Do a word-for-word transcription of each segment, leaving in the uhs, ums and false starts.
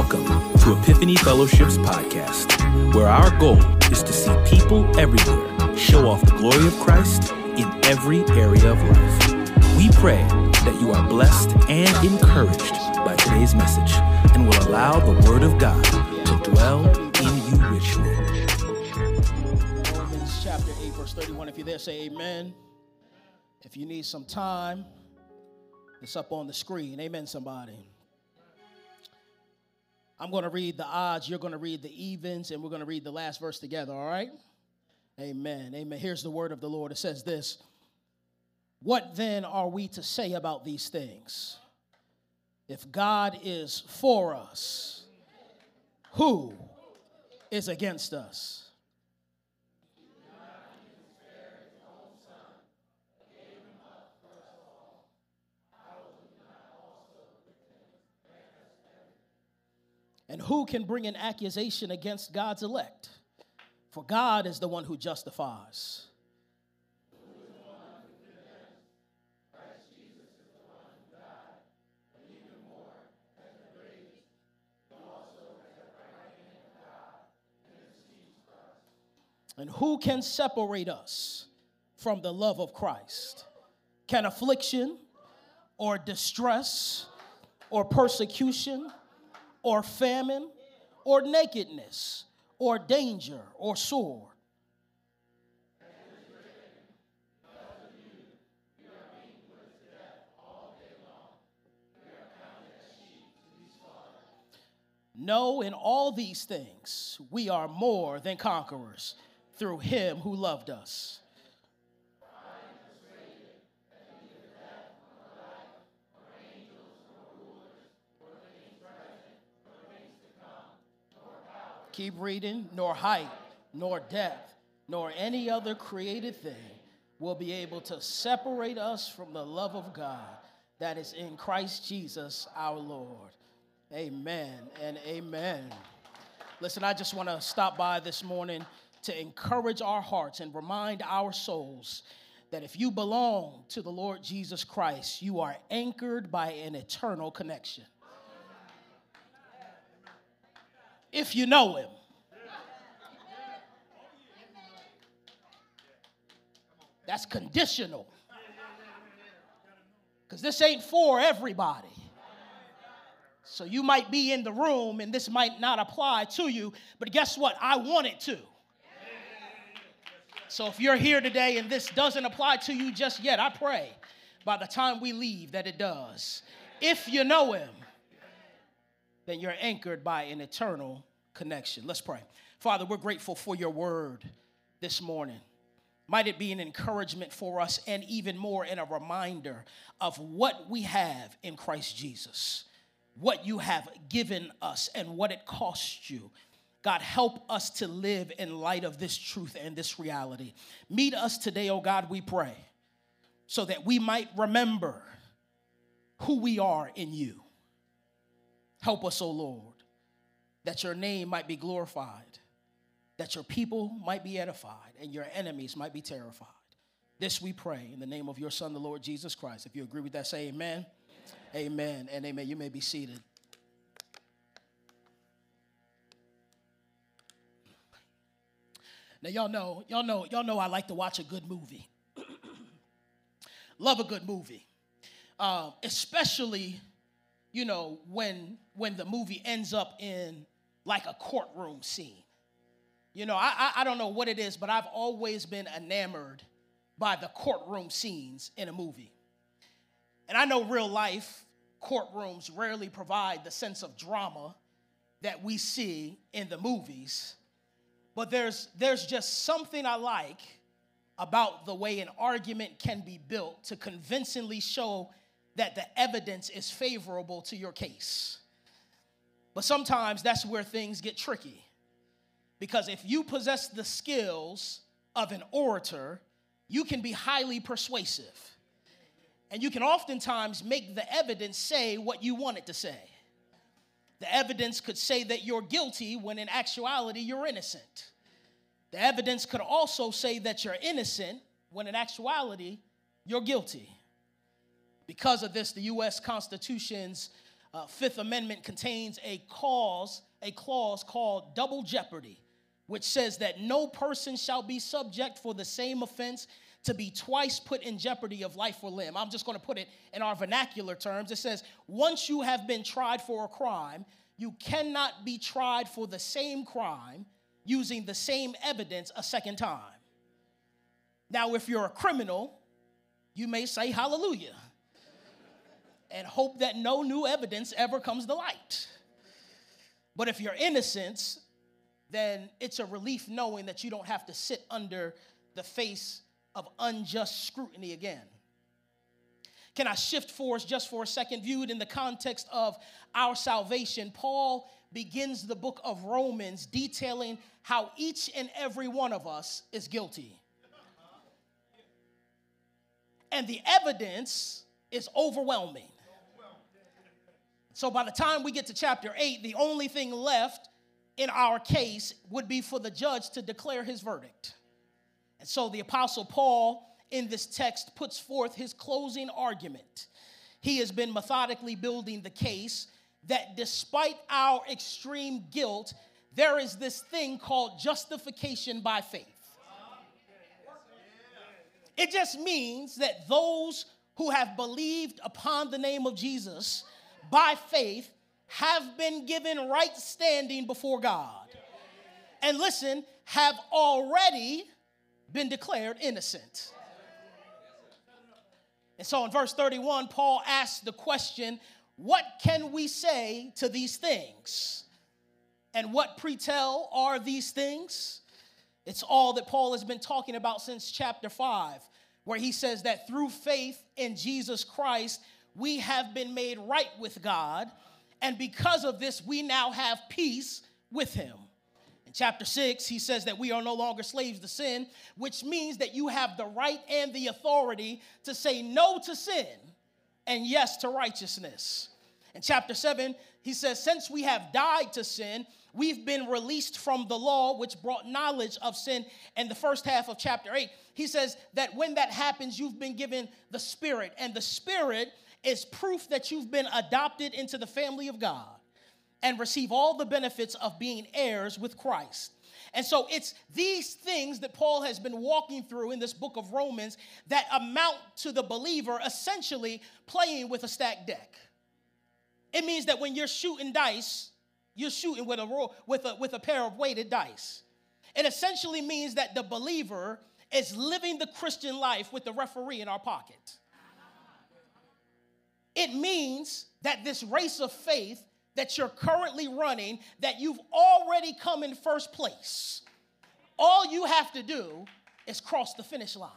Welcome to Epiphany Fellowship's podcast, where our goal is to see people everywhere show off the glory of Christ in every area of life. We pray that you are blessed and encouraged by today's message and will allow the Word of God to dwell in you richly. Romans chapter eight, verse thirty-one. If you're there, say amen. If you need some time, it's up on the screen. Amen, somebody. I'm going to read the odds, you're going to read the evens, and we're going to read the last verse together, all right? Amen, amen. Here's the word of the Lord. It says this: what then are we to say about these things? If God is for us, who is against us? And who can bring an accusation against God's elect? For God is the one who justifies. And who can separate us from the love of Christ? Can affliction or distress or persecution or famine, or nakedness, or danger, or sword? No, in all these things, we are more than conquerors through him who loved us. Keep reading. Nor height, nor depth, nor any other created thing will be able to separate us from the love of God that is in Christ Jesus our Lord. Amen and amen. Listen, I just want to stop by this morning to encourage our hearts and remind our souls that if you belong to the Lord Jesus Christ, you are anchored by an eternal connection. If you know him. That's conditional. Because this ain't for everybody. So you might be in the room and this might not apply to you, but guess what? I want it to. So if you're here today and this doesn't apply to you just yet, I pray by the time we leave that it does. If you know him, then you're anchored by an eternal connection. Let's pray. Father, we're grateful for your word this morning. Might it be an encouragement for us and even more in a reminder of what we have in Christ Jesus, what you have given us and what it cost you. God, help us to live in light of this truth and this reality. Meet us today, oh God, we pray, so that we might remember who we are in you. Help us, oh Lord, that your name might be glorified, that your people might be edified, and your enemies might be terrified. This we pray in the name of your Son, the Lord Jesus Christ. If you agree with that, say amen. Amen, amen and amen. You may be seated. Now, y'all know, y'all know, y'all know I like to watch a good movie. Love a good movie. Uh, especially, you know, when, when the movie ends up in like a courtroom scene. You know, I, I I don't know what it is, but I've always been enamored by the courtroom scenes in a movie. And I know real life courtrooms rarely provide the sense of drama that we see in the movies. But there's there's just something I like about the way an argument can be built to convincingly show that the evidence is favorable to your case. But sometimes that's where things get tricky. Because if you possess the skills of an orator, you can be highly persuasive. And you can oftentimes make the evidence say what you want it to say. The evidence could say that you're guilty when in actuality you're innocent. The evidence could also say that you're innocent when in actuality you're guilty. Because of this, the U S Constitution's uh, Fifth Amendment contains a clause, a clause called double jeopardy, which says that no person shall be subject for the same offense to be twice put in jeopardy of life or limb. I'm just going to put it in our vernacular terms. It says, once you have been tried for a crime, you cannot be tried for the same crime using the same evidence a second time. Now, if you're a criminal, you may say hallelujah and hope that no new evidence ever comes to light. But if you're innocent, then it's a relief knowing that you don't have to sit under the face of unjust scrutiny again. Can I shift force just for a second? Viewed in the context of our salvation, Paul begins the book of Romans detailing how each and every one of us is guilty. And the evidence is overwhelming. So by the time we get to chapter eight, the only thing left in our case would be for the judge to declare his verdict. And so the Apostle Paul in this text puts forth his closing argument. He has been methodically building the case that despite our extreme guilt, there is this thing called justification by faith. It just means that those who have believed upon the name of Jesus by faith have been given right standing before God. And listen, have already been declared innocent. And so in verse thirty-one, Paul asks the question, what can we say to these things? And what pretell are these things? It's all that Paul has been talking about since chapter five, where he says that through faith in Jesus Christ, we have been made right with God, and because of this, we now have peace with him. In chapter six, he says that we are no longer slaves to sin, which means that you have the right and the authority to say no to sin and yes to righteousness. In chapter seven, he says, since we have died to sin, we've been released from the law, which brought knowledge of sin. And the first half of chapter eight, he says that when that happens, you've been given the Spirit. And the Spirit is proof that you've been adopted into the family of God and receive all the benefits of being heirs with Christ. And so it's these things that Paul has been walking through in this book of Romans that amount to the believer essentially playing with a stacked deck. It means that when you're shooting dice, you're shooting with a, roll, with a, with a pair of weighted dice. It essentially means that the believer is living the Christian life with the referee in our pocket. It means that this race of faith that you're currently running, that you've already come in first place. All you have to do is cross the finish line.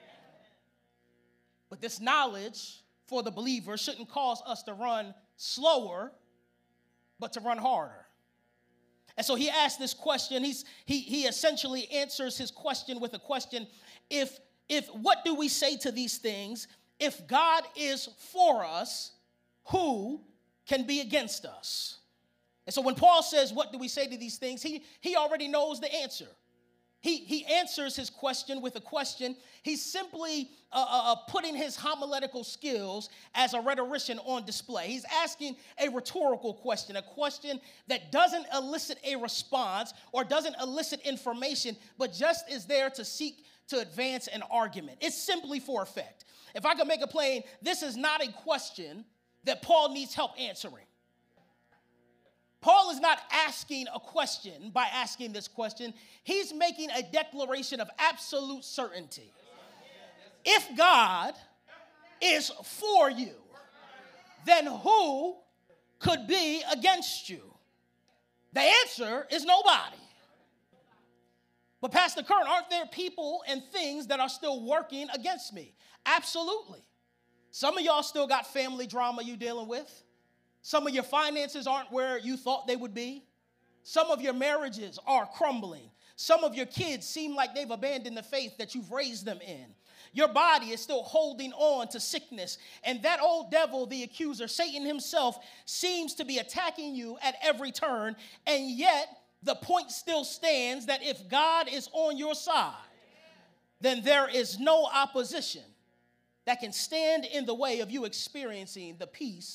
But this knowledge for the believer shouldn't cause us to run slower, but to run harder. And so he asked this question. He's, he, he essentially answers his question with a question. If, if what do we say to these things? If God is for us, who can be against us? And so when Paul says, what do we say to these things? He, he already knows the answer. He, he answers his question with a question. He's simply uh, uh, putting his homiletical skills as a rhetorician on display. He's asking a rhetorical question, a question that doesn't elicit a response or doesn't elicit information, but just is there to seek to advance an argument. It's simply for effect. If I could make it plain, this is not a question that Paul needs help answering. Paul is not asking a question by asking this question. He's making a declaration of absolute certainty. If God is for you, then who could be against you? The answer is nobody. But Pastor Kern, aren't there people and things that are still working against me? Absolutely. Some of y'all still got family drama you dealing with. Some of your finances aren't where you thought they would be. Some of your marriages are crumbling. Some of your kids seem like they've abandoned the faith that you've raised them in. Your body is still holding on to sickness. And that old devil, the accuser, Satan himself, seems to be attacking you at every turn. And yet, the point still stands that if God is on your side, then there is no opposition that can stand in the way of you experiencing the peace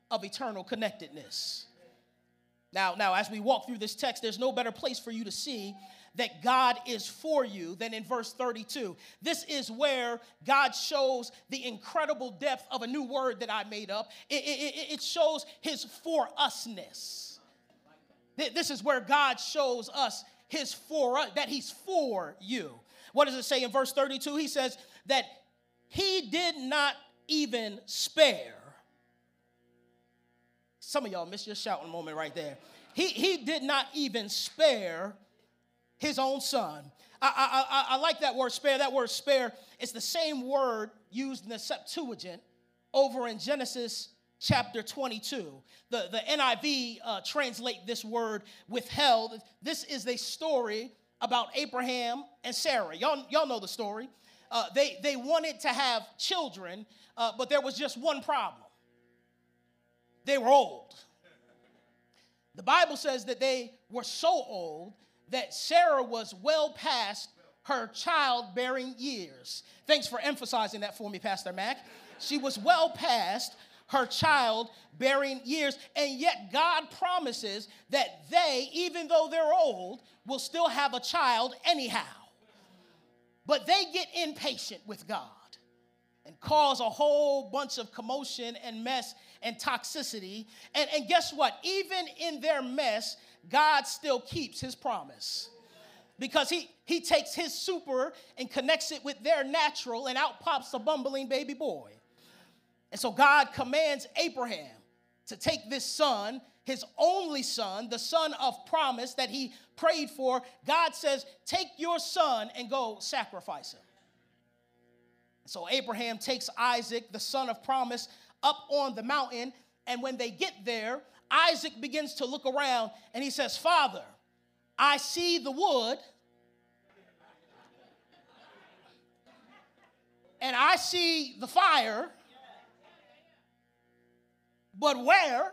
of eternal connectedness. Now, now, as we walk through this text, there's no better place for you to see that God is for you than in verse thirty-two. This is where God shows the incredible depth of a new word that I made up. It, it, it shows his for usness. This is where God shows us his for us, that he's for you. What does it say in verse thirty-two? He says that he did not even spare. Some of y'all missed your shouting moment right there. He, he did not even spare his own son. I, I, I, I like that word spare. That word spare is the same word used in the Septuagint over in Genesis chapter twenty-two. The, the N I V uh, translate this word withheld. This is a story about Abraham and Sarah. Y'all, y'all know the story. Uh, they, they wanted to have children, uh, but there was just one problem. They were old. The Bible says that they were so old that Sarah was well past her childbearing years. Thanks for emphasizing that for me, Pastor Mac. She was well past her childbearing years, and yet God promises that they, even though they're old, will still have a child anyhow. But they get impatient with God and cause a whole bunch of commotion and mess and toxicity. And, and guess what? Even in their mess, God still keeps his promise. Because he, he takes his super and connects it with their natural, and out pops a bumbling baby boy. And so God commands Abraham to take this son, his only son, the son of promise that he prayed for. God says, take your son and go sacrifice him. So Abraham takes Isaac, the son of promise, up on the mountain. And when they get there, Isaac begins to look around and he says, Father, I see the wood and I see the fire, but where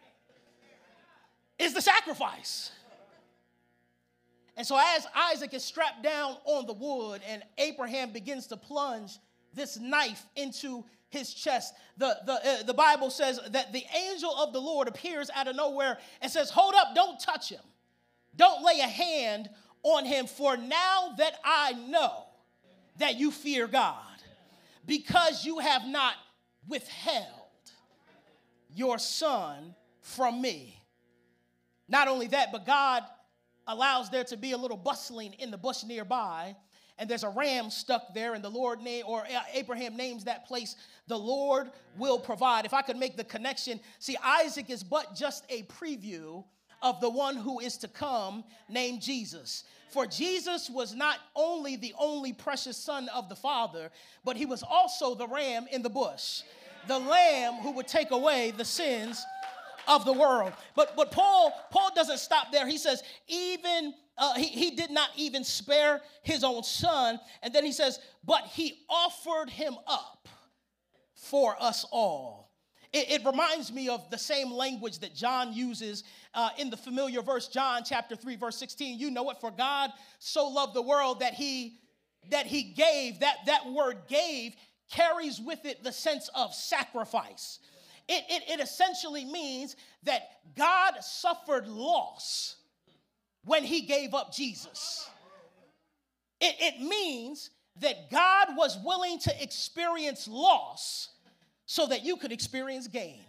is the sacrifice? And so as Isaac is strapped down on the wood and Abraham begins to plunge this knife into his chest, the, the, uh, the Bible says that the angel of the Lord appears out of nowhere and says, hold up, don't touch him. Don't lay a hand on him, for now that I know that you fear God, because you have not withheld your son from me. Not only that, but God allows there to be a little bustling in the bush nearby, and there's a ram stuck there, and the Lord name, or Abraham names that place, the Lord will provide. If I could make the connection, see, Isaac is but just a preview of the one who is to come, named Jesus. For Jesus was not only the only precious son of the Father, but he was also the ram in the bush, the lamb who would take away the sins of the world. But but Paul Paul doesn't stop there. He says, even uh, he, he did not even spare his own son. And then he says, but he offered him up for us all. It, it reminds me of the same language that John uses uh, in the familiar verse, John chapter three, verse sixteen. You know it. For God so loved the world that he that he gave. That, that word gave carries with it the sense of sacrifice. It, it, it essentially means that God suffered loss when he gave up Jesus. It, it means that God was willing to experience loss so that you could experience gain.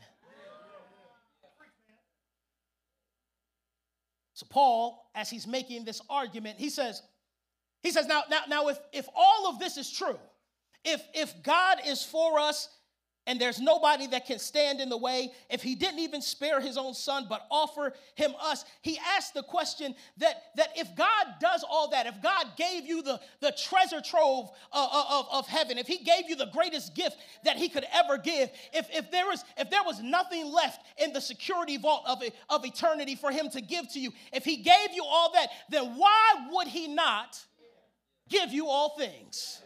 So Paul, as he's making this argument, he says, he says, now, now, now if, if all of this is true, if, if God is for us, and there's nobody that can stand in the way, if he didn't even spare his own son but offer him us, he asked the question that, that if God does all that, if God gave you the, the treasure trove of, of, of heaven, if he gave you the greatest gift that he could ever give, if, if, there was, if there was nothing left in the security vault of, of eternity for him to give to you, if he gave you all that, then why would he not give you all things?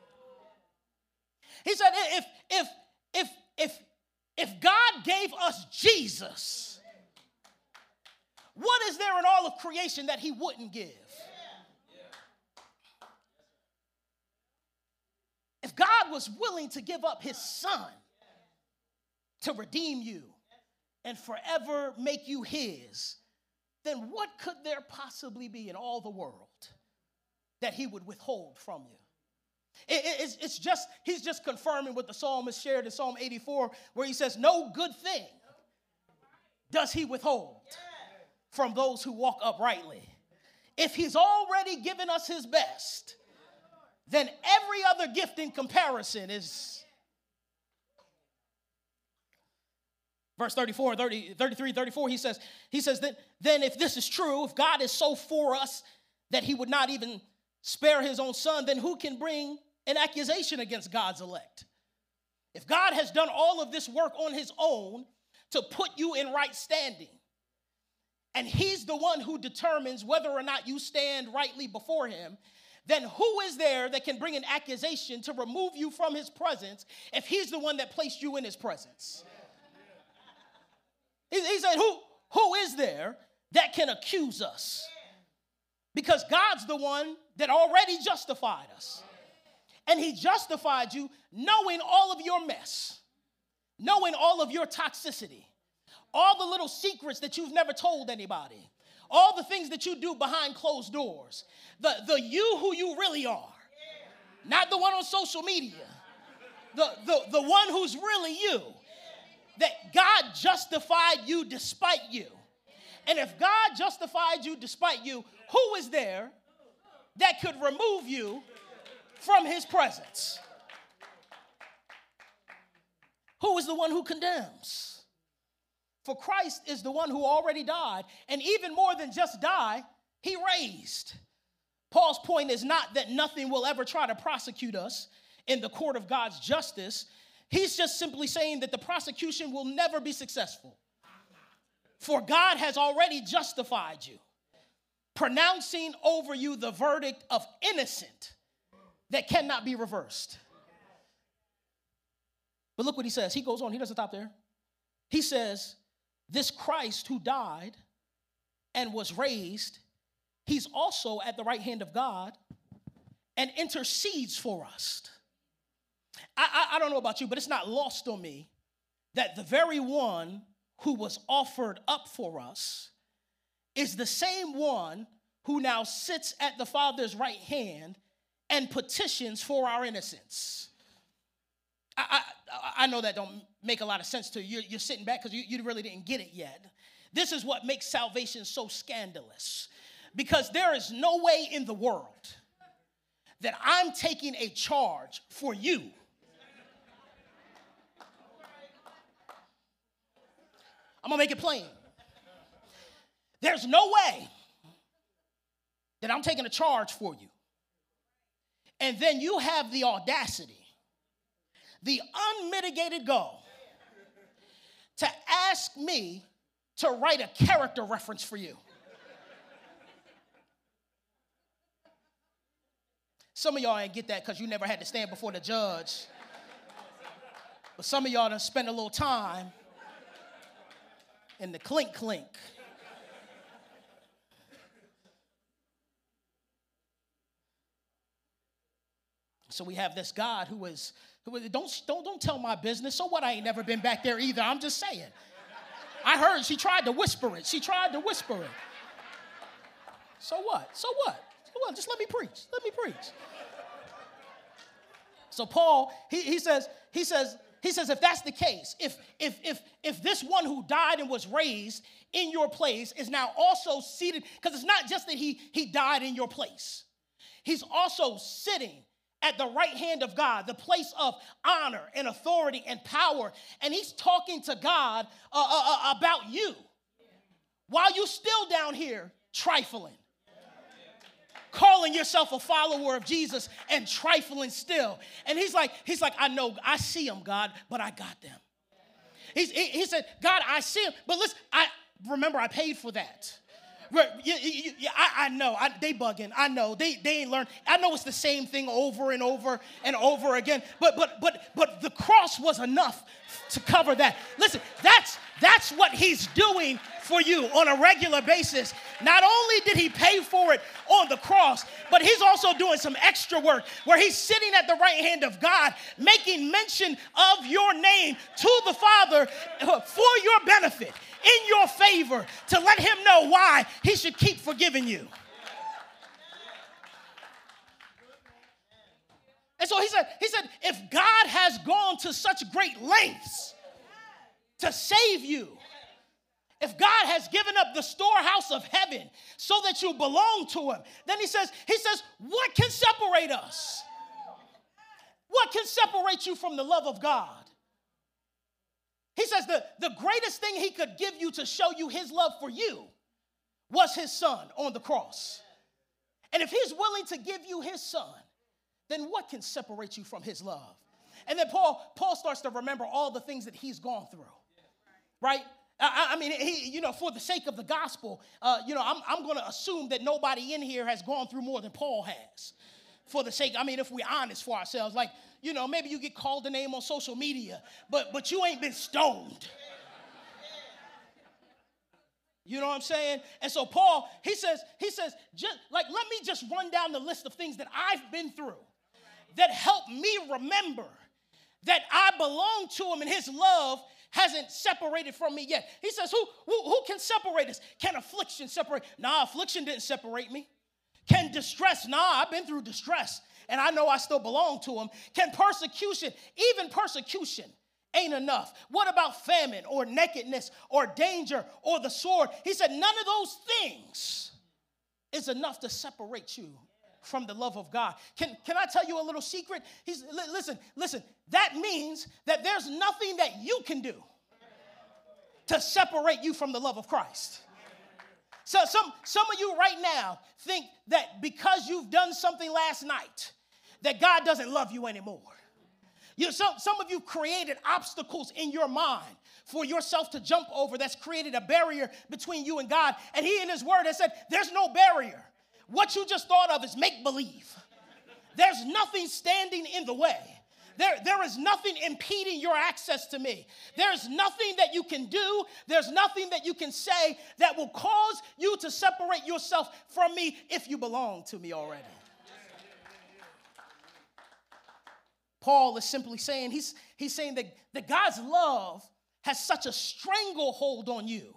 He said, if, if, If if if God gave us Jesus, what is there in all of creation that he wouldn't give? If God was willing to give up his son to redeem you and forever make you his, then what could there possibly be in all the world that he would withhold from you? It, it, it's, it's just, he's just confirming what the psalmist shared in Psalm eighty-four, where he says, no good thing does he withhold from those who walk uprightly. If he's already given us his best, then every other gift in comparison is... Verse thirty-four, thirty, thirty-three, thirty-four, he says, he says that then if this is true, if God is so for us that he would not even spare his own son, then who can bring an accusation against God's elect? If God has done all of this work on his own to put you in right standing, and he's the one who determines whether or not you stand rightly before him, then who is there that can bring an accusation to remove you from his presence if he's the one that placed you in his presence? He, he said, who, who is there that can accuse us? Because God's the one that already justified us. And he justified you knowing all of your mess, knowing all of your toxicity, all the little secrets that you've never told anybody, all the things that you do behind closed doors, the, the you who you really are, not the one on social media, the, the, the one who's really you, that God justified you despite you. And if God justified you despite you, who is there that could remove you from his presence? Who is the one who condemns? For Christ is the one who already died, and even more than just die, he raised. Paul's point is not that nothing will ever try to prosecute us in the court of God's justice. He's just simply saying that the prosecution will never be successful. For God has already justified you, pronouncing over you the verdict of innocent that cannot be reversed. But look what he says. He goes on. He doesn't stop there. He says, this Christ who died and was raised, he's also at the right hand of God and intercedes for us. I, I, I don't know about you, but it's not lost on me that the very one who was offered up for us is the same one who now sits at the Father's right hand and petitions for our innocence. I, I, I know that don't make a lot of sense to you. You're, you're sitting back because you, you really didn't get it yet. This is what makes salvation so scandalous, because there is no way in the world that I'm taking a charge for you. I'm going to make it plain. There's no way that I'm taking a charge for you. And then you have the audacity, the unmitigated gall, to ask me to write a character reference for you. Some of y'all ain't get that because you never had to stand before the judge. But some of y'all done spent a little time in the clink clink. So we have this God who is, who is don't, don't, don't tell my business. So what? I ain't never been back there either. I'm just saying. I heard she tried to whisper it. She tried to whisper it. So what? So what? So what? Just let me preach. Let me preach. So Paul, he, he says, he says, he says, if that's the case, if if if if this one who died and was raised in your place is now also seated, because it's not just that he he died in your place, he's also sitting at the right hand of God, the place of honor and authority and power, and he's talking to God uh, uh, about you while you still down here trifling, calling yourself a follower of Jesus and trifling still. And he's like, he's like, I know, I see them, God, but I got them. He's, he, he said, God, I see them, but listen, I remember I paid for that. Right, yeah, yeah, yeah, I, I know. I, they bugging. I know. They they ain't learned. I know it's the same thing over and over and over again. But but but but the cross was enough to cover that. Listen, that's that's what he's doing for you on a regular basis. Not only did he pay for it on the cross, but he's also doing some extra work where he's sitting at the right hand of God, making mention of your name to the Father for your benefit, in your favor, to let him know why he should keep forgiving you. And so he said, he said, if God has gone to such great lengths to save you, if God has given up the storehouse of heaven so that you belong to him, then he says, he says, what can separate us? What can separate you from the love of God? He says the, the greatest thing he could give you to show you his love for you was his son on the cross. And if he's willing to give you his son, then what can separate you from his love? And then Paul, Paul starts to remember all the things that he's gone through, right? I, I mean, he, you know, for the sake of the gospel, uh, you know, I'm, I'm going to assume that nobody in here has gone through more than Paul has. For the sake, I mean, if we're honest for ourselves, like, you know, maybe you get called a name on social media, but but you ain't been stoned. You know what I'm saying? And so Paul, he says, he says, just like, let me just run down the list of things that I've been through that help me remember that I belong to him and his love hasn't separated from me yet. He says, who, who, who can separate us? Can affliction separate? Nah, affliction didn't separate me. Can distress? Nah, I've been through distress, and I know I still belong to him. Can persecution? Even persecution ain't enough. What about famine or nakedness or danger or the sword? He said, none of those things is enough to separate you from the love of God. Can, can I tell you a little secret? He's, listen, listen, that means that there's nothing that you can do to separate you from the love of Christ. So some, some of you right now think that because you've done something last night, that God doesn't love you anymore. You, some, some of you created obstacles in your mind for yourself to jump over that's created a barrier between you and God. And he in his word has said, there's no barrier. What you just thought of is make-believe. There's nothing standing in the way. There, there is nothing impeding your access to me. There's nothing that you can do. There's nothing that you can say that will cause you to separate yourself from me if you belong to me already. Paul is simply saying, he's, he's saying that, that God's love has such a stranglehold on you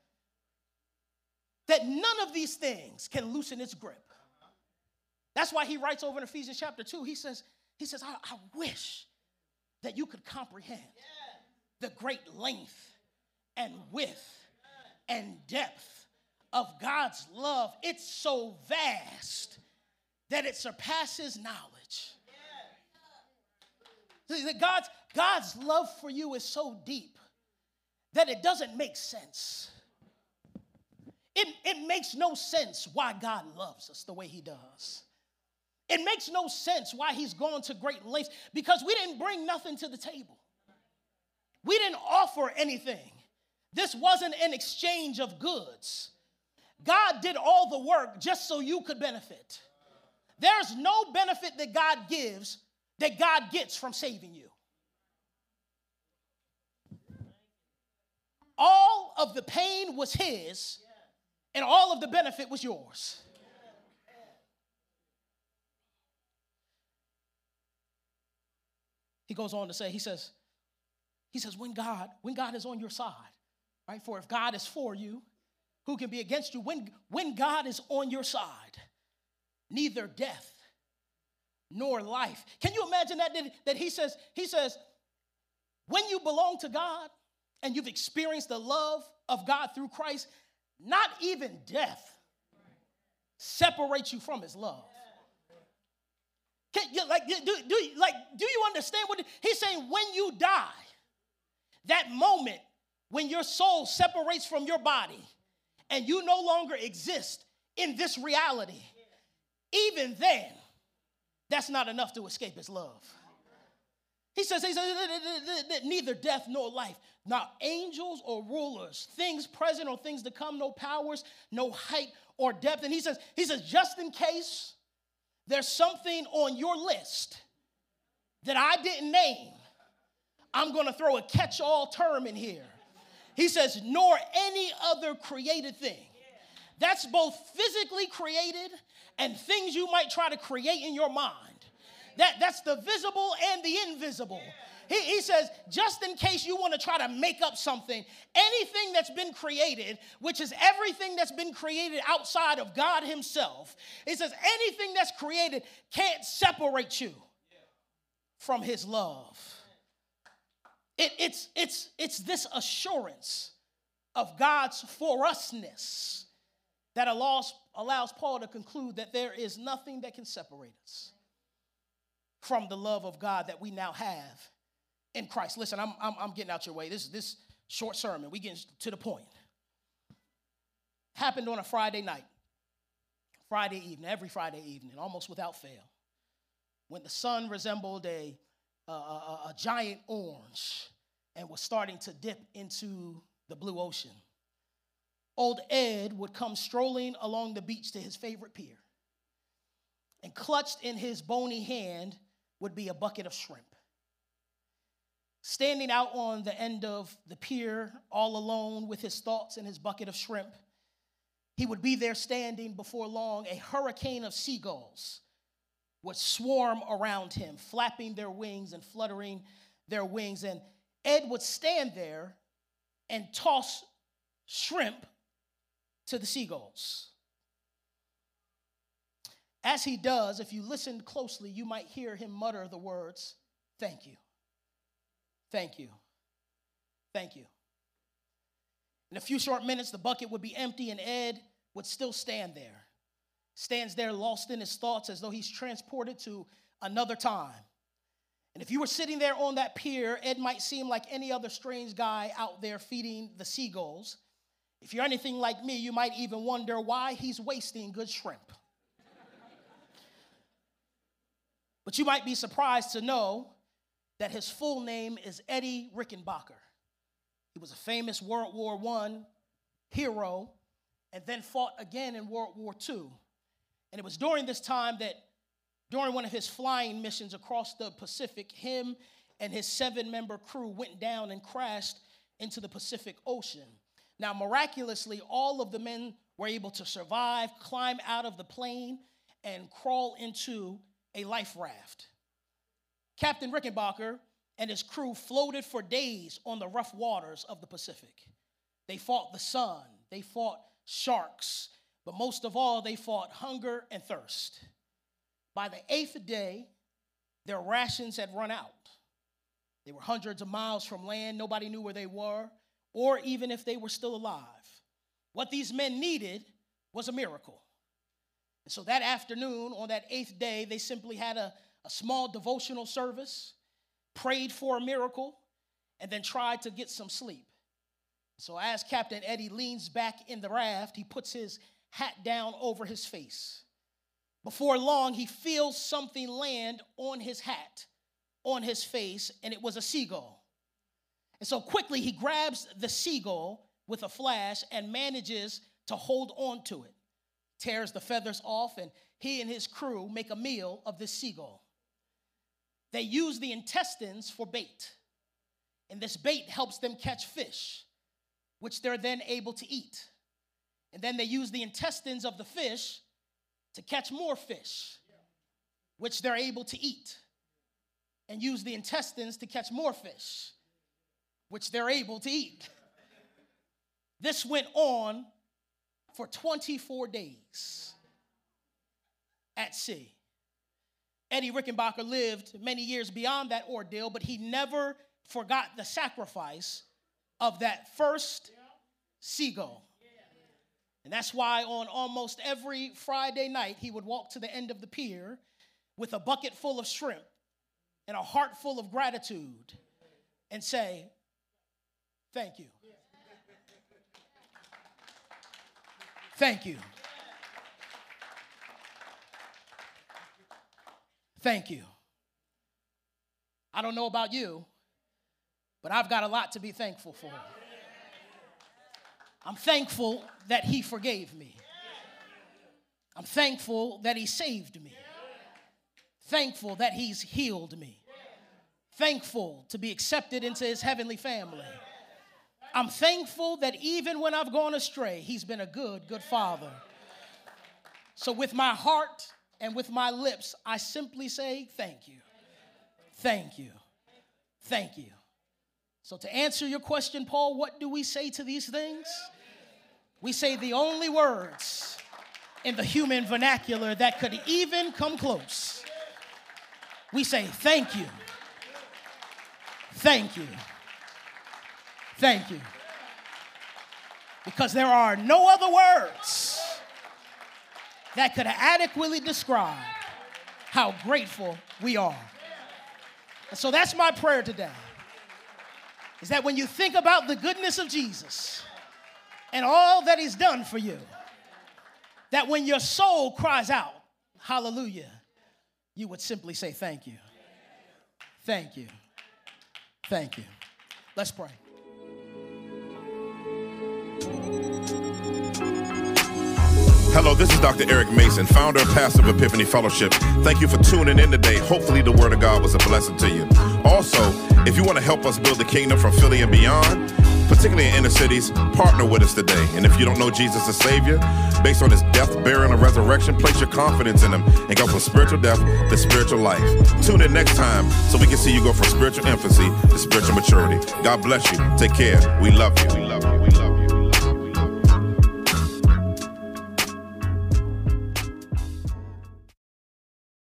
that none of these things can loosen its grip. That's why he writes over in Ephesians chapter two, he says, he says, I, I wish that you could comprehend the great length and width and depth of God's love. It's so vast that it surpasses knowledge. God's, God's love for you is so deep that it doesn't make sense. It, it makes no sense why God loves us the way he does. It makes no sense why he's gone to great lengths, because we didn't bring nothing to the table. We didn't offer anything. This wasn't an exchange of goods. God did all the work just so you could benefit. There's no benefit that God gives that God gets from saving you. All of the pain was his, and all of the benefit was yours. He goes on to say, he says, he says, when God, when God is on your side, right? For if God is for you, who can be against you? When, when God is on your side, neither death nor life. Can you imagine that? That, that he says, he says, when you belong to God and you've experienced the love of God through Christ, not even death separates you from his love. Can you, like, do, do, like, do you understand what he's saying? When you die, that moment when your soul separates from your body and you no longer exist in this reality, even then, that's not enough to escape his love. He says, he says that neither death nor life, not angels or rulers, things present or things to come, no powers, no height or depth. And he says, he says, just in case there's something on your list that I didn't name, I'm going to throw a catch-all term in here. He says, nor any other created thing. That's both physically created and things you might try to create in your mind. That, that's the visible and the invisible. He, he says, just in case you want to try to make up something, anything that's been created, which is everything that's been created outside of God himself, he says anything that's created can't separate you from his love. It, it's, it's, it's this assurance of God's for usness that allows, allows Paul to conclude that there is nothing that can separate us from the love of God that we now have in Christ. Listen, I'm, I'm, I'm getting out your way. This, this short sermon, we getting to the point. Happened on a Friday night, Friday evening, every Friday evening, almost without fail, when the sun resembled a, a, a, a giant orange and was starting to dip into the blue ocean. Old Ed would come strolling along the beach to his favorite pier, and clutched in his bony hand would be a bucket of shrimp. Standing out on the end of the pier, all alone with his thoughts and his bucket of shrimp, he would be there standing before long. A hurricane of seagulls would swarm around him, flapping their wings and fluttering their wings. And Ed would stand there and toss shrimp to the seagulls. As he does, if you listen closely, you might hear him mutter the words, thank you, thank you, thank you. In a few short minutes, the bucket would be empty and Ed would still stand there. Stands there lost in his thoughts as though he's transported to another time. And if you were sitting there on that pier, Ed might seem like any other strange guy out there feeding the seagulls. If you're anything like me, you might even wonder why he's wasting good shrimp. But you might be surprised to know that his full name is Eddie Rickenbacker. He was a famous World War One hero and then fought again in World War Two. And it was during this time that, during one of his flying missions across the Pacific, him and his seven-member crew went down and crashed into the Pacific Ocean. Now, miraculously, all of the men were able to survive, climb out of the plane, and crawl into a life raft. Captain Rickenbacker and his crew floated for days on the rough waters of the Pacific. They fought the sun, they fought sharks, but most of all, they fought hunger and thirst. By the eighth day, their rations had run out. They were hundreds of miles from land. Nobody knew where they were, or even if they were still alive. What these men needed was a miracle. And so that afternoon, on that eighth day, they simply had a, a small devotional service, prayed for a miracle, and then tried to get some sleep. So as Captain Eddie leans back in the raft, he puts his hat down over his face. Before long, he feels something land on his hat, on his face, and it was a seagull. And so quickly, he grabs the seagull with a flash and manages to hold on to it. Tears the feathers off, and he and his crew make a meal of this seagull. They use the intestines for bait, and this bait helps them catch fish, which they're then able to eat. And then they use the intestines of the fish to catch more fish, which they're able to eat, and use the intestines to catch more fish, which they're able to eat. This went on for twenty-four days at sea. Eddie Rickenbacker lived many years beyond that ordeal, but he never forgot the sacrifice of that first seagull. And that's why on almost every Friday night, he would walk to the end of the pier with a bucket full of shrimp and a heart full of gratitude and say, thank you. Thank you. Thank you. I don't know about you, but I've got a lot to be thankful for. I'm thankful that he forgave me. I'm thankful that he saved me. Thankful that he's healed me. Thankful to be accepted into his heavenly family. I'm thankful that even when I've gone astray, he's been a good, good father. So with my heart and with my lips, I simply say thank you. Thank you. Thank you. So to answer your question, Paul, what do we say to these things? We say the only words in the human vernacular that could even come close. We say thank you. Thank you. Thank you. Because there are no other words that could adequately describe how grateful we are. And so that's my prayer today, is that when you think about the goodness of Jesus and all that he's done for you, that when your soul cries out, hallelujah, you would simply say thank you. Thank you. Thank you. Let's pray. Hello, this is Doctor Eric Mason, founder and pastor of Epiphany Fellowship. Thank you for tuning in today. Hopefully the Word of God was a blessing to you. Also, if you want to help us build the kingdom from Philly and beyond, particularly in inner cities, partner with us today. And if you don't know Jesus as Savior, based on his death, burial, and resurrection, place your confidence in him and go from spiritual death to spiritual life. Tune in next time so we can see you go from spiritual infancy to spiritual maturity. God bless you. Take care. We love you. We love you.